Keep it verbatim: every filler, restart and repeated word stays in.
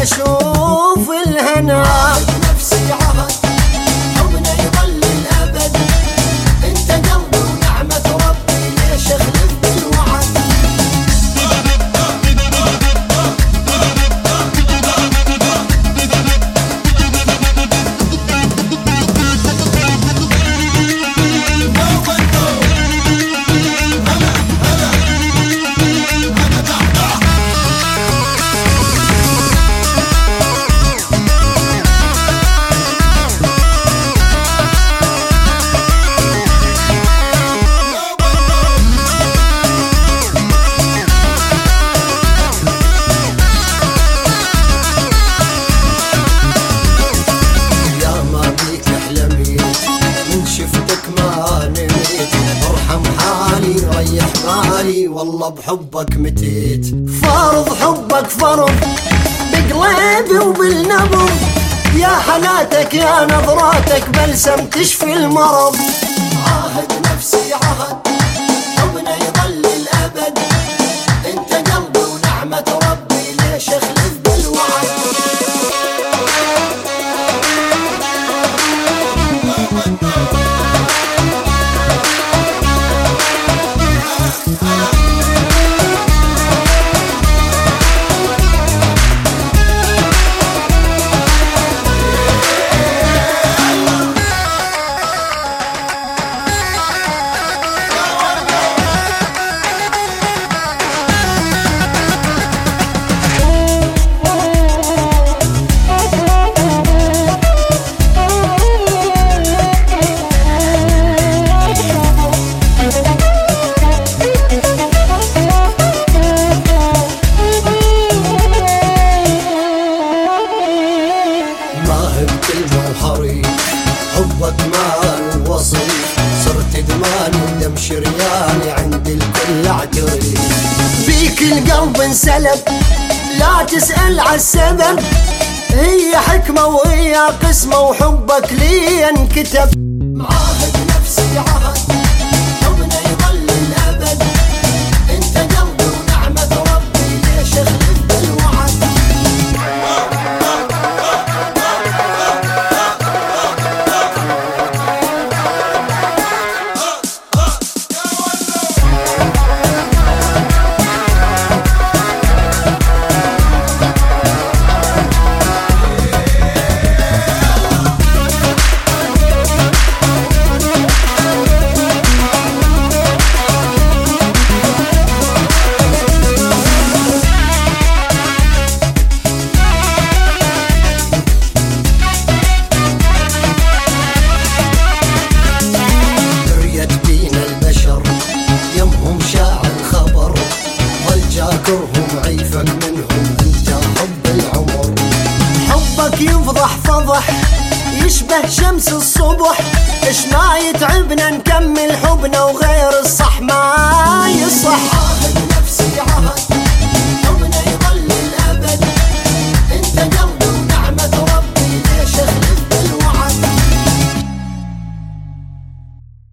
اشوف الهنا. عهد نفسي عهد حبنا يظل الابد، انت قلبي ونعمة ربي ليش اخلف بالوعد. والله بحبك متيت، فرض حبك فرض بقلبي وبالنبض، يا حناتك يا نظراتك بلسم تشفي المرض. عهد نفسي عهد حبنا يظل الابد، انت قلبي ونعمة ربي ليش اخلف بالوعد. حبك مال ووصيف، صرت دمان ودم شرياني عند الكل اعترف، بيك القلب انسلب لا تسأل عالسبب، هي حكمة وهي قسمة وحبك لي انكتب. عهد نفسي عهد حبنا يظل الابد، انت قلبي ونعمة ربي ليش اخلف بالوعد. ذاكرهم عيفك منهم انت حب العمر، حبك يفضح فضح يشبه شمس الصبح، ايش ما يتعبنا نكمل حبنا وغير